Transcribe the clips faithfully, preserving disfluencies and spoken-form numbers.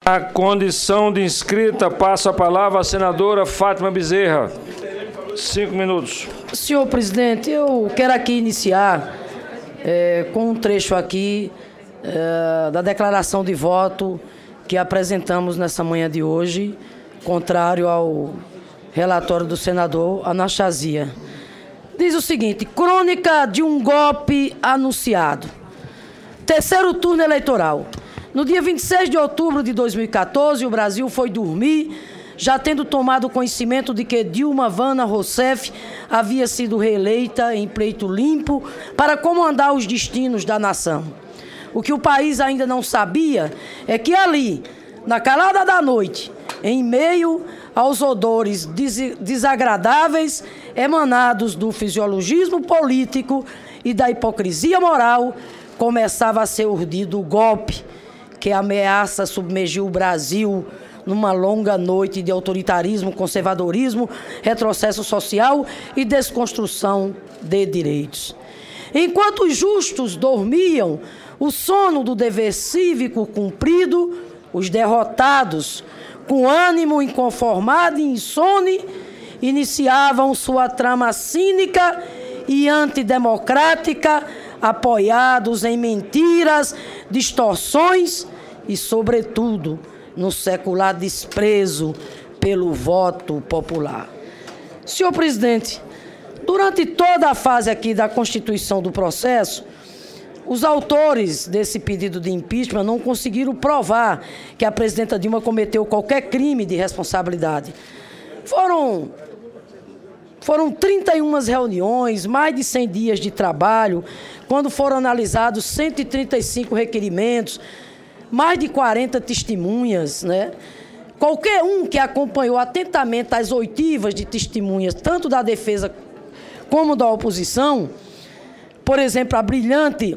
Na condição de inscrita, passo a palavra à senadora Fátima Bezerra. Cinco minutos. Senhor presidente, eu quero aqui iniciar é, com um trecho aqui é, da declaração de voto que apresentamos nessa manhã de hoje, contrário ao relatório do senador Anastasia. Diz o seguinte: crônica de um golpe anunciado. Terceiro turno eleitoral. No dia vinte e seis de outubro de dois mil e quatorze, o Brasil foi dormir, já tendo tomado conhecimento de que Dilma Vana Rousseff havia sido reeleita em pleito limpo para comandar os destinos da nação. O que o país ainda não sabia é que ali, na calada da noite, em meio aos odores des- desagradáveis emanados do fisiologismo político e da hipocrisia moral, começava a ser urdido o golpe que ameaça submergir o Brasil numa longa noite de autoritarismo, conservadorismo, retrocesso social e desconstrução de direitos. Enquanto os justos dormiam o sono do dever cívico cumprido, os derrotados, com ânimo inconformado e insone, iniciavam sua trama cínica e antidemocrática, apoiados em mentiras, distorções e, sobretudo, no secular desprezo pelo voto popular. Senhor presidente, durante toda a fase aqui da constituição do processo, os autores desse pedido de impeachment não conseguiram provar que a presidenta Dilma cometeu qualquer crime de responsabilidade. Foram, foram trinta e uma reuniões, mais de cem dias de trabalho, quando foram analisados cento e trinta e cinco requerimentos, mais de quarenta testemunhas, né? Qualquer um que acompanhou atentamente as oitivas de testemunhas, tanto da defesa como da oposição, por exemplo, a brilhante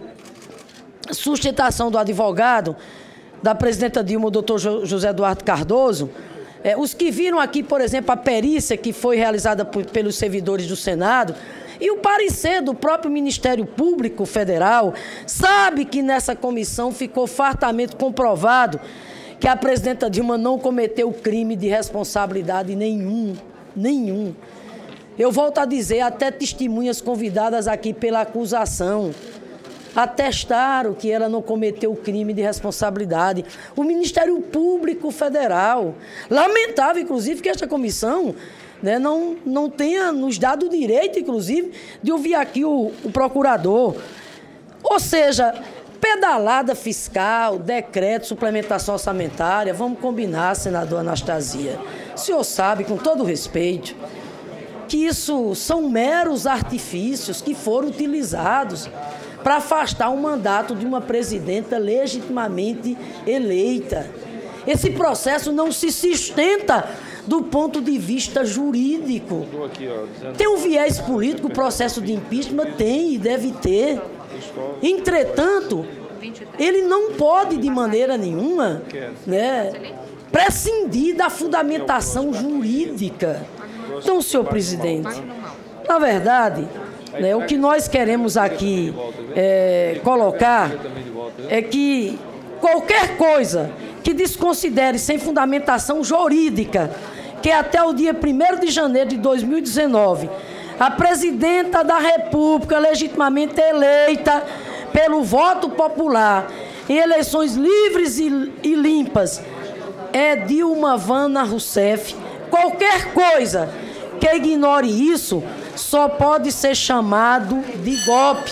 sustentação do advogado da presidenta Dilma, o doutor José Eduardo Cardoso, é, os que viram aqui, por exemplo, a perícia que foi realizada por, pelos servidores do Senado, e o parecer do próprio Ministério Público Federal, sabe que nessa comissão ficou fartamente comprovado que a presidenta Dilma não cometeu crime de responsabilidade nenhum, nenhum. Eu volto a dizer, até testemunhas convidadas aqui pela acusação atestaram que ela não cometeu crime de responsabilidade. O Ministério Público Federal, lamentável, inclusive, que esta comissão, né, não, não tenha nos dado o direito, inclusive, de ouvir aqui o, o procurador. Ou seja, pedalada fiscal, decreto, suplementação orçamentária, vamos combinar, senador Anastasia. O senhor sabe, com todo respeito, que isso são meros artifícios que foram utilizados para afastar o mandato de uma presidenta legitimamente eleita. Esse processo não se sustenta do ponto de vista jurídico. Tem um viés político, o processo de impeachment tem e deve ter. Entretanto, ele não pode, de maneira nenhuma, né, prescindir da fundamentação jurídica. Então, senhor presidente, na verdade, né, o que nós queremos aqui é, colocar é que qualquer coisa que desconsidere sem fundamentação jurídica que até o dia primeiro de janeiro de dois mil e dezenove a presidenta da República legitimamente eleita pelo voto popular em eleições livres e, e limpas é Dilma Vana Rousseff, qualquer coisa que ignore isso só pode ser chamado de golpe.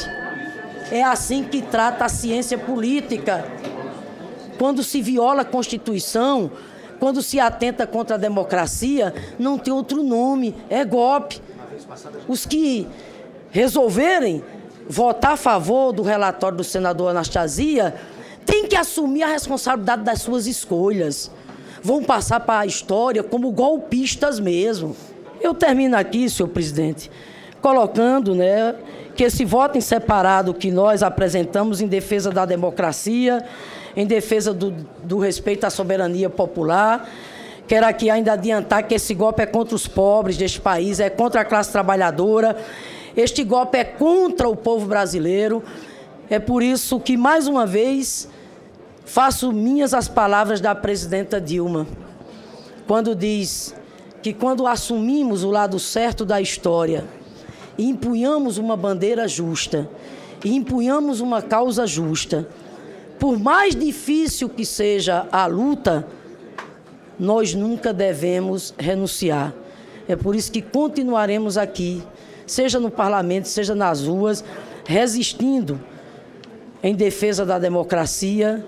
É assim que trata a ciência política. Quando se viola a Constituição, quando se atenta contra a democracia, não tem outro nome, é golpe. Os que resolverem votar a favor do relatório do senador Anastasia têm que assumir a responsabilidade das suas escolhas. Vão passar para a história como golpistas mesmo. Eu termino aqui, senhor presidente, colocando, né, que esse voto em separado que nós apresentamos em defesa da democracia, em defesa do, do respeito à soberania popular, quero aqui ainda adiantar que esse golpe é contra os pobres deste país, é contra a classe trabalhadora, este golpe é contra o povo brasileiro. É por isso que, mais uma vez, faço minhas as palavras da presidenta Dilma, quando diz que quando assumimos o lado certo da história e empunhamos uma bandeira justa, e empunhamos uma causa justa, por mais difícil que seja a luta, nós nunca devemos renunciar. É por isso que continuaremos aqui, seja no parlamento, seja nas ruas, resistindo em defesa da democracia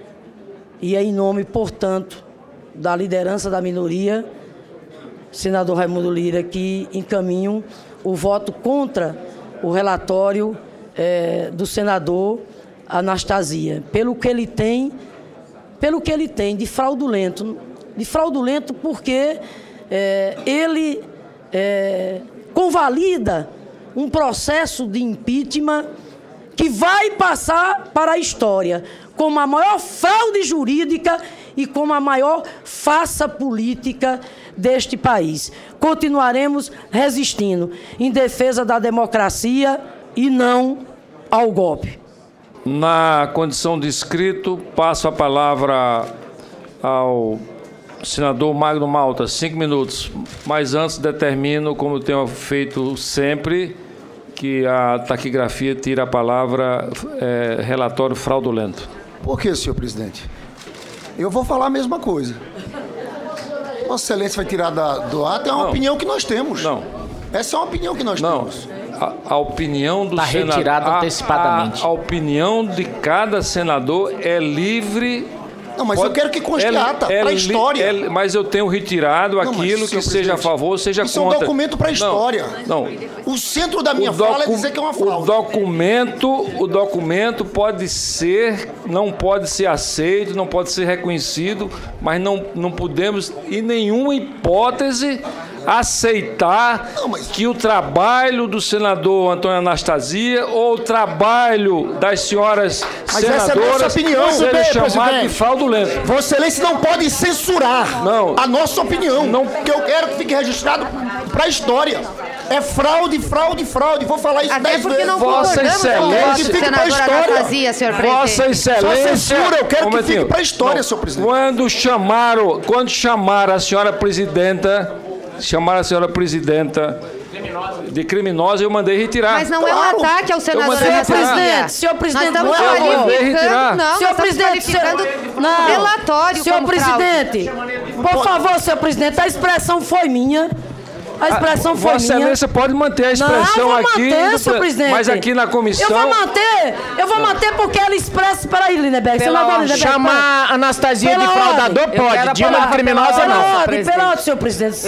e em nome, portanto, da liderança da minoria, senador Raimundo Lira, que encaminham o voto contra o relatório é, do senador Anastasia, pelo que ele tem, pelo que ele tem de fraudulento, de fraudulento porque é, ele é, convalida um processo de impeachment que vai passar para a história como a maior fraude jurídica e como a maior farsa política deste país. Continuaremos resistindo em defesa da democracia e não ao golpe. Na condição de inscrito, passo a palavra ao senador Magno Malta, cinco minutos. Mas antes determino, como tenho feito sempre, que a taquigrafia tira a palavra é, relatório fraudulento. Por que, senhor presidente? Eu vou falar a mesma coisa. Vossa Excelência vai tirar da, do ato, é uma Não. opinião que nós temos. Não. Essa é uma opinião que nós Não. temos. A, a opinião do Tá senador... retirado a- antecipadamente. A, a opinião de cada senador é livre... Não, mas Pode- eu quero que conste é- ata, é para a li- história. é- mas eu tenho retirado Não, mas, aquilo que senhor seja a presidente, favor, seja isso é um contra. documento pra Não, história. Não. O centro da minha O fala é docu- dizer que é uma O fraude. documento, o documento pode ser, não pode ser aceito, não pode ser reconhecido, mas não, não podemos, em nenhuma hipótese, aceitar Não, mas- que o trabalho do senador Antônio Anastasia ou o trabalho das senhoras Mas essa é a nossa senadoras opinião. seja Bem, chamado de presidente. fraudulento. Vossa Excelência não pode censurar Não. a nossa opinião, Não. que eu quero que fique registrado para a história. É fraude, fraude, fraude. Vou falar isso Até dez porque vezes. não Vossa concordamos com Excelência- o Que fique pra senador história. Anastasia, senhor presidente. Vossa Excelência... censura, eu quero Um que momentinho. fique pra história, Não. senhor presidente. Quando chamaram, quando chamaram a senhora presidenta, chamaram a senhora presidenta de criminosa, eu mandei retirar. Mas não Claro. é um ataque ao senador mandei Anastasia. retirar. Presidente, senhor presidente, nós estamos não é, eu mandei retirar. qualificando, não, Senhor nós estamos presidente, qualificando senhor- não. relatório Senhor como fraude. presidente, por favor, senhor presidente, a expressão foi minha. A expressão foi Vossa minha. Excelência pode manter a Não, expressão eu vou aqui, manter, do- senhor presidente. mas aqui na comissão... Eu vou manter, eu vou manter porque ela expressa... Peraí, Lindeberg, Pela senador ordem. Lindeberg. peraí. Chamar Anastasia Pela de fraudador ordem. pode, Eu quero a Dilma de palavra criminosa pela não. ordem, presidente. pela ordem, senhor presidente.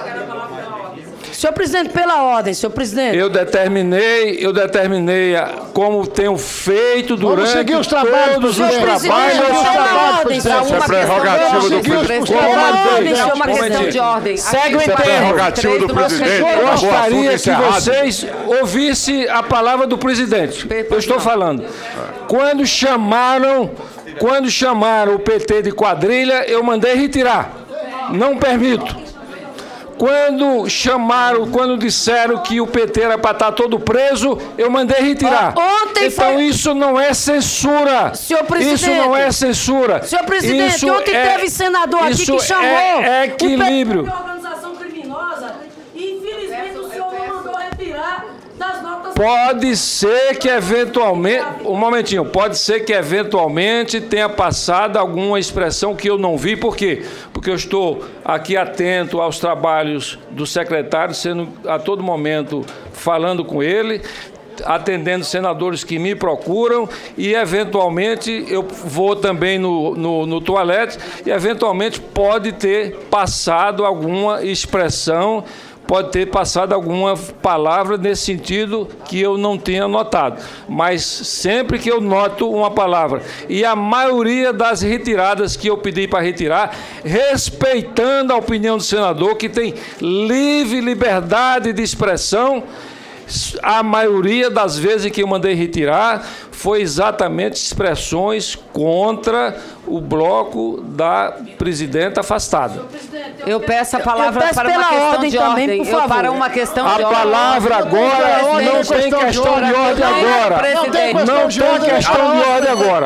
Senhor presidente, pela ordem, senhor presidente. Eu determinei, eu determinei a- como tenho feito durante seguir os trabalhos, todos os presidente. trabalhos. Presidente, Eu- pela ordem, Isso é senhor presidente. prerrogativa do Vamos seguir os presidente. Pela ordem, senhor É uma questão presidente. de ordem. Segue o Aqui, enterro. prerrogativa do presidente. Eu gostaria que encerrado. vocês ouvissem a palavra do presidente. Eu estou falando. Quando chamaram, quando chamaram o P T de quadrilha, eu mandei retirar. Não permito. Quando chamaram, quando disseram que o P T era para estar todo preso, eu mandei retirar. Ó, ontem então foi- isso não é censura. Senhor presidente. Isso não é censura. Senhor presidente, Isso ontem é- teve senador aqui isso que chamou é o P T equilíbrio. de organização criminosa e infelizmente o senhor não mandou retirar das notas... Pode ser que eventualmente, um momentinho, pode ser que eventualmente tenha passado alguma expressão que eu não vi, por quê? Porque eu estou aqui atento aos trabalhos do secretário, sendo a todo momento falando com ele, atendendo senadores que me procuram e, eventualmente, eu vou também no, no, no toalete e, eventualmente, pode ter passado alguma expressão, pode ter passado alguma palavra nesse sentido que eu não tenha notado. Mas sempre que eu noto uma palavra, e a maioria das retiradas que eu pedi para retirar, respeitando a opinião do senador, que tem livre liberdade de expressão, a maioria das vezes que eu mandei retirar foi exatamente expressões contra o bloco da presidenta afastada. Eu peço a palavra Eu peço para uma pela questão ordem de também, ordem. por Eu favor. para uma questão A de ordem. palavra agora não tem questão de ordem agora. Presidente. Não tem questão de ordem agora.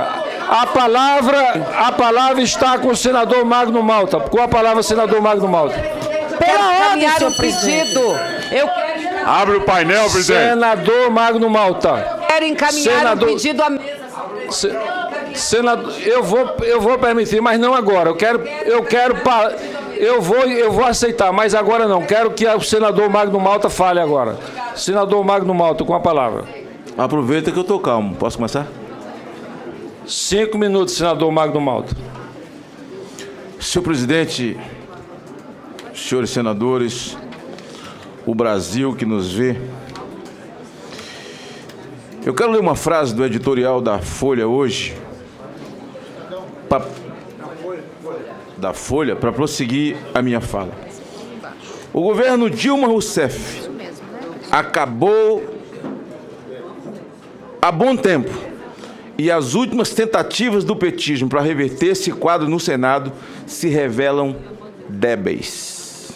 A palavra, a palavra está com o senador Magno Malta. Com a palavra, senador Magno Malta. Pela ordem, senhor pedido. Eu Abre o painel, presidente. Senador Magno Malta. quero encaminhar Senador... um pedido à mesa. Se... Senador, eu vou, eu vou permitir, mas não agora. Eu quero, eu quero, eu vou, eu vou aceitar, mas agora não. Quero que o senador Magno Malta fale agora. Senador Magno Malta, com a palavra. Aproveita que eu estou calmo. Posso começar? Cinco minutos, senador Magno Malta. Senhor presidente, senhores senadores, o Brasil que nos vê. Eu quero ler uma frase do editorial da Folha hoje, pra, da Folha, para prosseguir a minha fala. O governo Dilma Rousseff acabou há bom tempo e as últimas tentativas do petismo para reverter esse quadro no Senado se revelam débeis.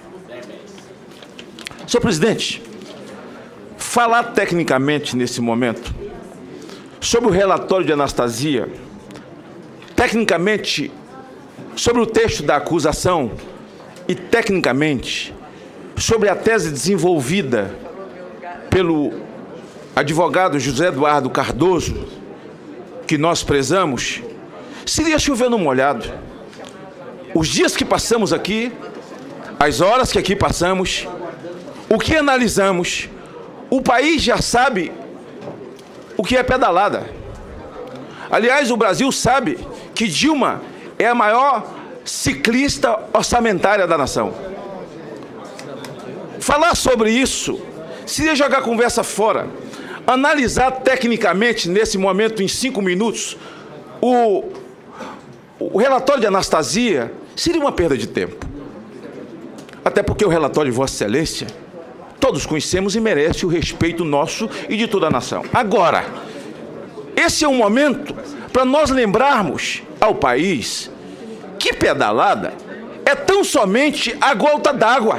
Senhor presidente, falar tecnicamente nesse momento sobre o relatório de Anastasia, tecnicamente sobre o texto da acusação e tecnicamente sobre a tese desenvolvida pelo advogado José Eduardo Cardoso, que nós prezamos, seria chover no molhado. Os dias que passamos aqui, as horas que aqui passamos, o que analisamos, o país já sabe o que é pedalada. Aliás, o Brasil sabe que Dilma é a maior ciclista orçamentária da nação. Falar sobre isso seria jogar a conversa fora. Analisar tecnicamente, nesse momento, em cinco minutos, o, o relatório de Anastasia seria uma perda de tempo. Até porque o relatório de Vossa Excelência todos conhecemos e merece o respeito nosso e de toda a nação. Agora, esse é um momento para nós lembrarmos ao país que pedalada é tão somente a gota d'água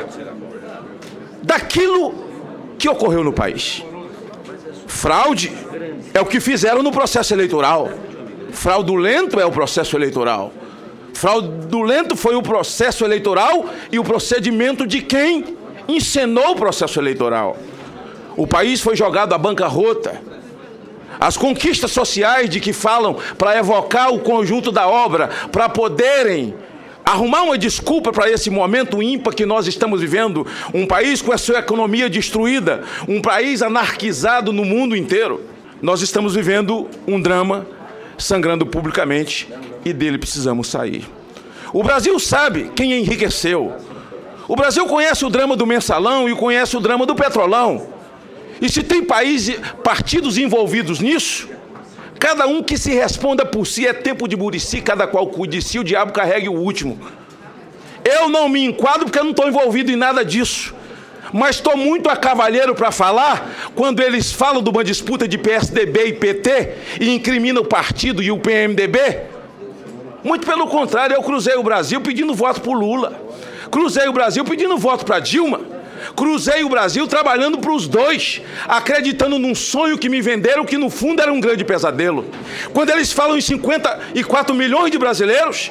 daquilo que ocorreu no país. Fraude é o que fizeram no processo eleitoral. Fraudulento é o processo eleitoral. Fraudulento foi o processo eleitoral e o procedimento de quem encenou o processo eleitoral. O país foi jogado à bancarrota. As conquistas sociais de que falam para evocar o conjunto da obra, para poderem arrumar uma desculpa para esse momento ímpar que nós estamos vivendo, um país com a sua economia destruída, um país anarquizado no mundo inteiro. Nós estamos vivendo um drama sangrando publicamente e dele precisamos sair. O Brasil sabe quem enriqueceu. O Brasil conhece o drama do mensalão e conhece o drama do petrolão. E se tem países, partidos envolvidos nisso, cada um que se responda por si, é tempo de Murici, cada qual cuide de si, o diabo carregue o último. Eu não me enquadro porque eu não estou envolvido em nada disso. Mas estou muito a cavalheiro para falar quando eles falam de uma disputa de P S D B e P T e incriminam o partido e o P M D B. Muito pelo contrário, eu cruzei o Brasil pedindo voto para o Lula. Cruzei o Brasil pedindo voto para Dilma. Cruzei o Brasil trabalhando para os dois, acreditando num sonho que me venderam, que no fundo era um grande pesadelo. Quando eles falam em cinquenta e quatro milhões de brasileiros,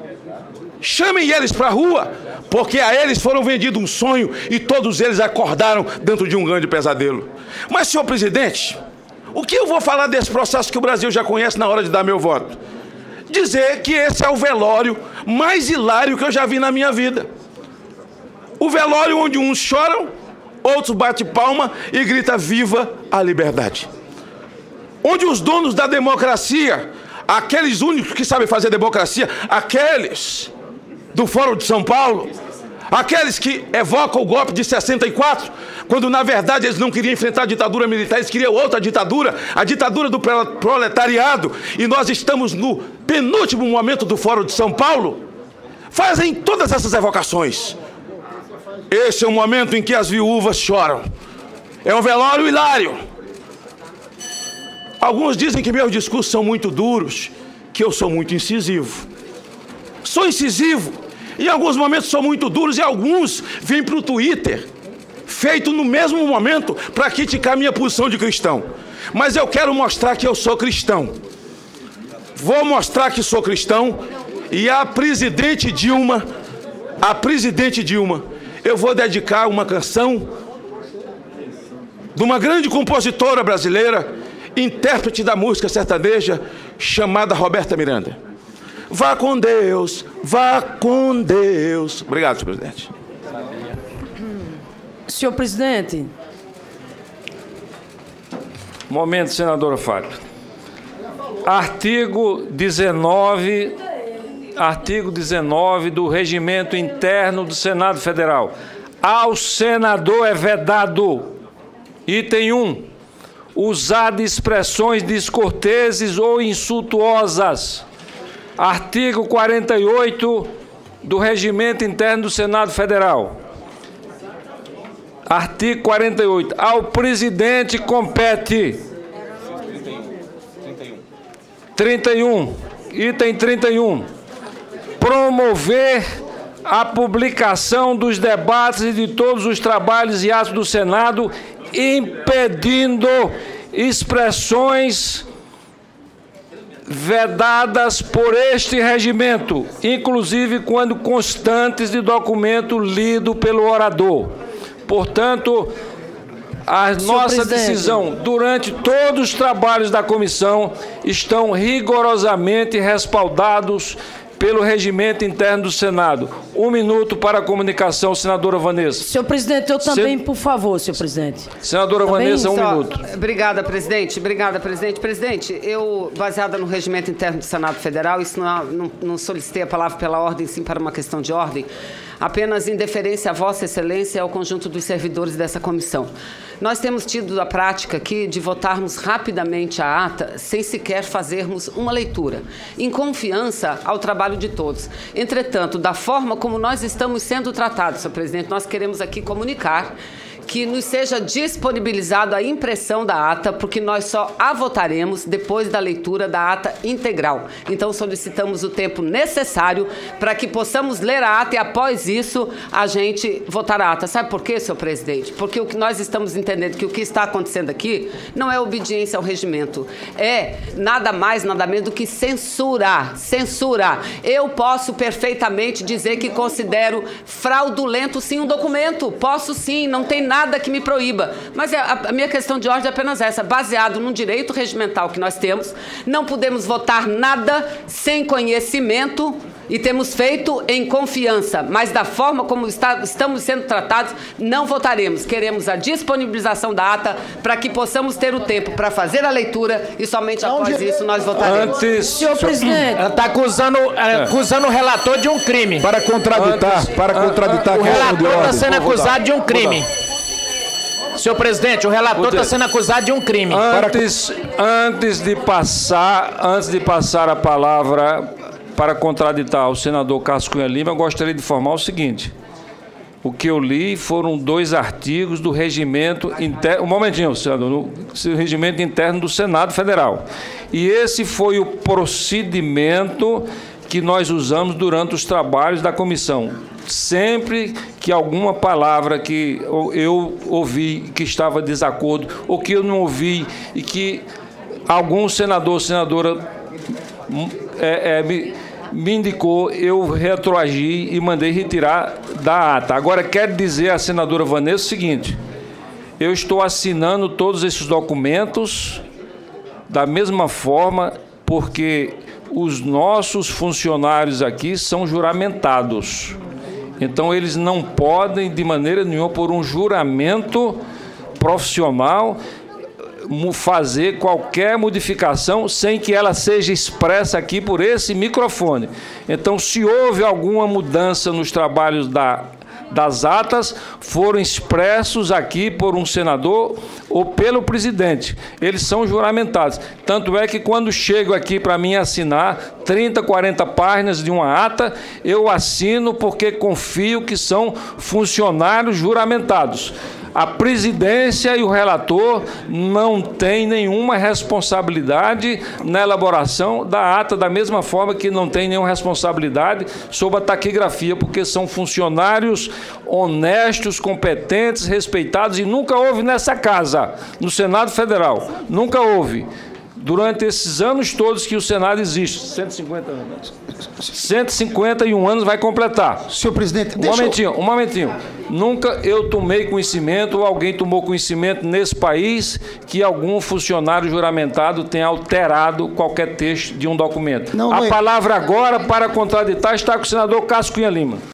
chamem eles para a rua, porque a eles foram vendidos um sonho e todos eles acordaram dentro de um grande pesadelo. Mas, senhor presidente, o que eu vou falar desse processo que o Brasil já conhece na hora de dar meu voto? Dizer que esse é o velório mais hilário que eu já vi na minha vida. O velório onde uns choram, outros batem palma e gritam viva a liberdade. Onde os donos da democracia, aqueles únicos que sabem fazer democracia, aqueles do Fórum de São Paulo, aqueles que evocam o golpe de sessenta e quatro, quando na verdade eles não queriam enfrentar a ditadura militar, eles queriam outra ditadura, a ditadura do proletariado, e nós estamos no penúltimo momento do Fórum de São Paulo, fazem todas essas evocações. Esse é o momento em que as viúvas choram. É um velório hilário. Alguns dizem que meus discursos são muito duros, que eu sou muito incisivo. Sou incisivo, em alguns momentos sou muito duros, e alguns vêm para o Twitter, feito no mesmo momento, para criticar minha posição de cristão. Mas eu quero mostrar que eu sou cristão. vou mostrar que sou cristão, e a presidente Dilma, a presidente Dilma, eu vou dedicar uma canção de uma grande compositora brasileira, intérprete da música sertaneja, chamada Roberta Miranda. Vá com Deus, vá com Deus. Obrigado, senhor presidente. Senhor presidente. Momento, senadora Fátima. Artigo dezenove, artigo dezenove do Regimento Interno do Senado Federal. Ao senador é vedado, item um, usar de expressões descorteses ou insultuosas. Artigo quarenta e oito do Regimento Interno do Senado Federal. Artigo quarenta e oito. Ao presidente compete. trinta e um. Item trinta e um. Promover a publicação dos debates e de todos os trabalhos e atos do Senado, impedindo expressões vedadas por este regimento, inclusive quando constantes de documento lido pelo orador. Portanto, a nossa decisão durante todos os trabalhos da comissão estão rigorosamente respaldados pelo regimento interno do Senado. Um minuto para a comunicação, senadora Vanessa. Senhor presidente, eu também, Sen... por favor, senhor presidente. Senadora também, Vanessa, um só... minuto. Obrigada, presidente. Obrigada, presidente. Presidente, eu, baseada no regimento interno do Senado Federal, isso não, não, não solicitei a palavra pela ordem, sim para uma questão de ordem, apenas em deferência a Vossa Excelência e ao conjunto dos servidores dessa comissão. Nós temos tido a prática aqui de votarmos rapidamente a ata sem sequer fazermos uma leitura, em confiança ao trabalho de todos. Entretanto, da forma como nós estamos sendo tratados, senhor presidente, nós queremos aqui comunicar que nos seja disponibilizado a impressão da ata, porque nós só a votaremos depois da leitura da ata integral. Então, solicitamos o tempo necessário para que possamos ler a ata e, após isso, a gente votar a ata. Sabe por quê, senhor presidente? Porque o que nós estamos entendendo que o que está acontecendo aqui não é obediência ao regimento. É nada mais, nada menos do que censura. Censura. Eu posso perfeitamente dizer que considero fraudulento, sim, um documento. Posso, sim, não tem nada nada que me proíba, mas a, a minha questão de ordem é apenas essa, baseado num direito regimental que nós temos, não podemos votar nada sem conhecimento e temos feito em confiança, mas da forma como está, estamos sendo tratados, não votaremos. Queremos a disponibilização da ata para que possamos ter o tempo para fazer a leitura e somente após isso nós votaremos. Antes, senhor presidente, ela está acusando, é, acusando o relator de um crime. Para contraditar, Antes, para contraditar o relator está sendo Vou acusado votar. de um crime. Senhor presidente, o relator está sendo acusado de um crime. Antes, antes de passar, antes de passar a palavra para contraditar o senador Cássio Cunha Lima, eu gostaria de informar o seguinte: o que eu li foram dois artigos do regimento interno. Um momentinho, senador, no regimento interno do Senado Federal. E esse foi o procedimento que nós usamos durante os trabalhos da comissão. Sempre que alguma palavra que eu ouvi que estava em desacordo, ou que eu não ouvi, e que algum senador ou senadora é, é, me, me indicou, eu retroagi e mandei retirar da ata. Agora, quero dizer à senadora Vanessa o seguinte: eu estou assinando todos esses documentos da mesma forma, porque os nossos funcionários aqui são juramentados. Então, eles não podem, de maneira nenhuma, por um juramento profissional, fazer qualquer modificação sem que ela seja expressa aqui por esse microfone. Então, se houve alguma mudança nos trabalhos da das atas, foram expressos aqui por um senador ou pelo presidente. Eles são juramentados. Tanto é que quando chego aqui para mim assinar trinta, quarenta páginas de uma ata, eu assino porque confio que são funcionários juramentados. A presidência e o relator não têm nenhuma responsabilidade na elaboração da ata, da mesma forma que não tem nenhuma responsabilidade sobre a taquigrafia, porque são funcionários honestos, competentes, respeitados, e nunca houve nessa casa, no Senado Federal, nunca houve, durante esses anos todos que o Senado existe, cento e cinquenta anos, cento e cinquenta e um anos vai completar. Senhor presidente, Um deixa momentinho, um momentinho. Nunca eu tomei conhecimento ou alguém tomou conhecimento nesse país que algum funcionário juramentado tenha alterado qualquer texto de um documento. Não, A não é- palavra agora para contraditar está com o senador Cássio Cunha Lima.